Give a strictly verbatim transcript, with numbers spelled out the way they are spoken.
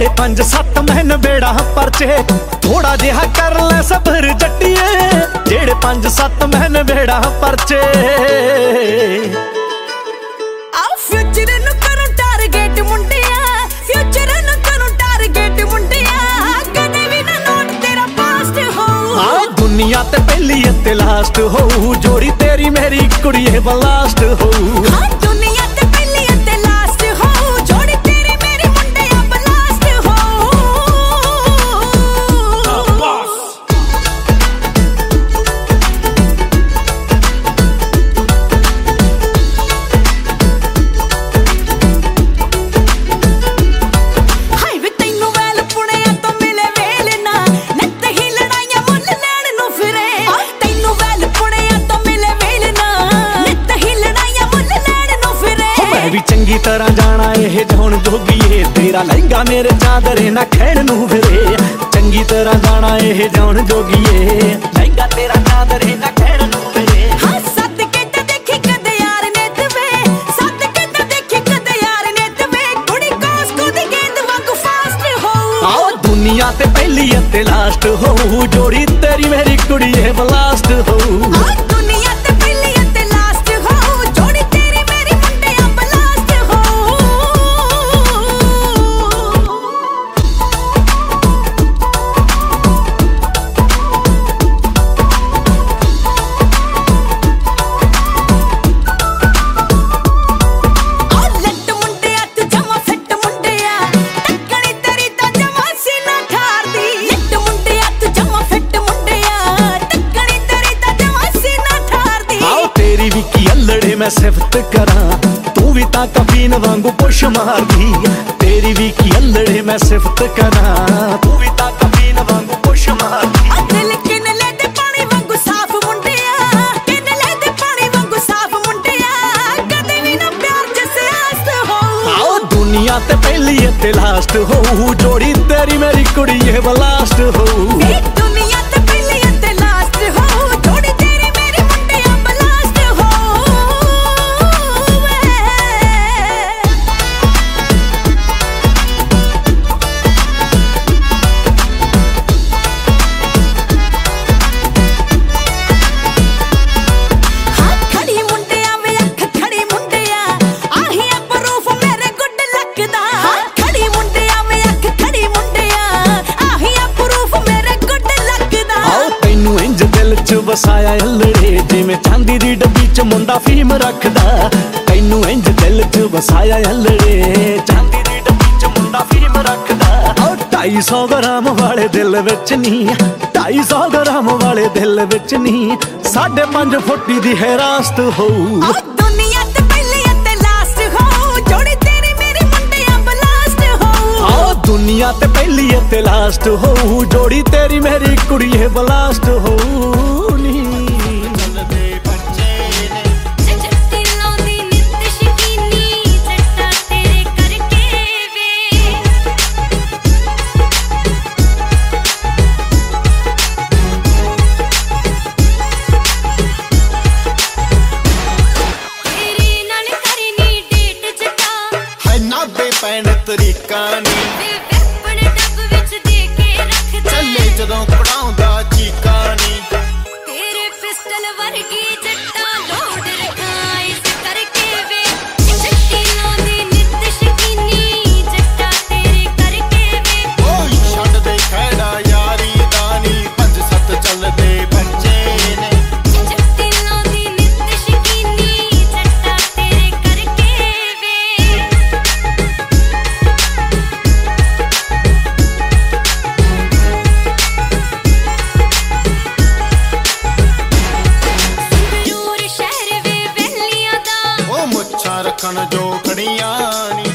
पंज सत्त मैन बेड़ा परचे थोड़ा जिहा कर ले सबर जट्टिए जेड़े पंज सत्त मैन बेड़ा परचे आओ फ्यूचर नु करूं टारगेट मुंडिया फ्यूचर नु करूं टारगेट मुंडिया कदे भी ना नोट तेरा पास्ट हो आओ दुनिया ते पहली ते लास्ट हो जोड़ी तेरी मेरी कुड़िए बलास्ट हो हां दुनिया ते पहली ते लास्ट हो जोड़ी तेरी मेरी मुंडिया बलास्ट हो हाय वे तैनू वेल पुणिया तो मिले वेल ना नित ही लड़ाइयां मुल लैण नु फिरे तैनू वेल पुणिया तो मिले वेल ना नित ही लड़ाइयां मुल लैण नु फिरे मैं भी चंगी तरह जाना ये जौन जोगीए तेरा लहंगा मेरे चादरे ना खैण नू फिरे चंगी तरह जाना ये जौन जोगीए लहंगा तेरा चादरे ना खैण नू फिरे हां सद के ते देखी कदे यार ने तवे सद के ते देखी कदे यार ने तवे कुड़ी कोस को दी गेंद वांगू फास्ट हो आओ दुनिया ते पहली ते लास्ट हो जोड़ी तेरी मेरी कुड़िए बलास्ट हो आ दुनिया ते पहली ते लास्ट हो जोड़ी तेरी मेरी मुंडिया बलास्ट हो आ लट मुंडिया तू जमा फिट मुंडिया टक्कणी तेरी ता जमा सीना ठारदी लट मुंडिया तू जमा फिट मुंडिया टक्कणी तेरी ता जमा सीना ठारदी आओ तेरी भी की अल्लड़े मैं सिफत करा तू भी ता कफीन वांगू पुश मार दी तेरी भी की अल्लड़े मैं सिफत करा तू भी ता कफीन वांगू पुश मार दी आ दिल किन ले दे पानी वांगू साफ मुंडिया किन ले दे पानी वांगू साफ मुंडिया कदे भी ना प्यार जैसे आस्त हो आओ दुनिया ते पहली ते लास्ट हो जोड़ी तेरी मेरी कुड़िए बलास्ट हो ए दुनिया ते पहली ते लास्ट हो जोड़ी तेरी मेरी मुंडिया बलास्ट हो वे हां खड़ी मुंडिया वे अख खड़ी मुंडिया आही प्रूफ मेरे गुड लक दा हां खड़ी मुंडिया वे अख खड़ी मुंडिया आही प्रूफ मेरे गुड लक दा आओ तैनू इंज दिल च वसाया अल्लड़े जिवें चांदी दी डब्बी च मुंडा फीम रखदा तैनू इंज दिल च वसाया अल्लड़े चांदी दी डब्बी च मुंडा फीम रखदा आओ ढाई सौ ग्राम वाले दिल विच नी ढाई सौ ग्राम वाले दिल विच नी साढ़े पंज फुट्टी दी है रास्त हो आ दुनिया ते पहली ते लास्ट हो जोड़ी तेरी मेरी मुंडिया बलास्ट हो आओ दुनिया ते पहली ते लास्ट हो जोड़ी तेरी मेरी कुड़िए बलास्ट हो नी जट्टी लाउंदी नित शकीनी जट्टा तेरे करके वे तेरे नाल करनी डेट जट्टा है ना बेपैन तरीका नी वे वेपन डब विच दे के रखदा ਚੱਲੇ ਜਦੋਂ ਪੜਾਉਂਦਾ ਚੀਕਾ ਨੀ तेरे पिस्टल वर्गी जट्टा लोड रखा इस करके वे जट्टी लाउंदी नित शकीनी जट्टा तेरे करके वे ਓਏ ਛੱਡ ਦੇ ਖੈੜਾ ਯਾਰੀ ਦਾ ਨੀ ਪੰਜ ਸੱਤ ਚੱਲਦੇ ਬੱਚੇ ਨੇ जट्टी लाउंदी नित शकीनी जट्टा तेरे करके वे ਸੰਗਰੂਰ ਸ਼ਹਿਰ ਵੇ ਵੇਲੀਆਂ ਦਾ ਉਹ ਮੁੱਛਾਂ ਰੱਖਣ ਜੋ ਖੜੀਆਂ ਨੀ